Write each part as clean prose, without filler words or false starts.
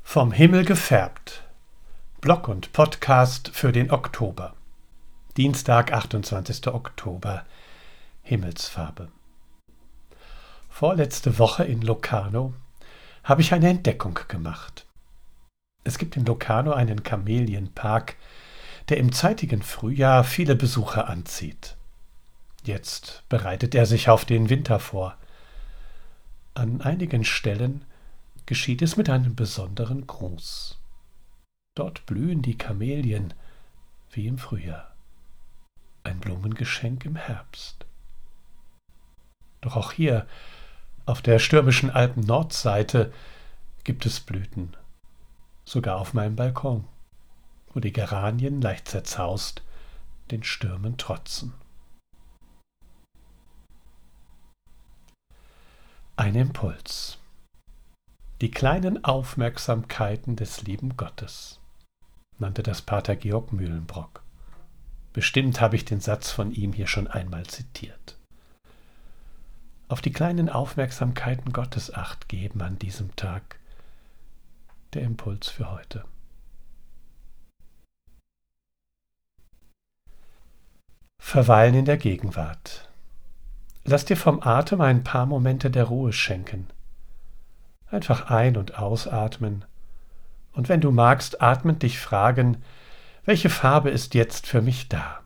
Vom Himmel gefärbt. Blog und Podcast für den Oktober. Dienstag, 28. Oktober. Himmelsfarbe. Vorletzte Woche in Locarno habe ich eine Entdeckung gemacht. Es gibt in Locarno einen Kamelienpark, der im zeitigen Frühjahr viele Besucher anzieht. Jetzt bereitet er sich auf den Winter vor. An einigen Stellen geschieht es mit einem besonderen Gruß. Dort blühen die Kamelien wie im Frühjahr. Ein Blumengeschenk im Herbst. Doch auch hier, auf der stürmischen Alpen-Nordseite, gibt es Blüten. Sogar auf meinem Balkon, wo die Geranien leicht zerzaust den Stürmen trotzen. Ein Impuls. Die kleinen Aufmerksamkeiten des lieben Gottes, nannte das Pater Georg Mühlenbrock. Bestimmt habe ich den Satz von ihm hier schon einmal zitiert. Auf die kleinen Aufmerksamkeiten Gottes Acht geben an diesem Tag. Der Impuls für heute. Verweilen in der Gegenwart. Lass dir vom Atem ein paar Momente der Ruhe schenken. Einfach ein- und ausatmen und wenn du magst, atmend dich fragen, welche Farbe ist jetzt für mich da?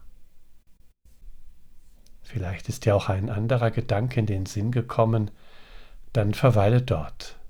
Vielleicht ist dir auch ein anderer Gedanke in den Sinn gekommen, dann verweile dort.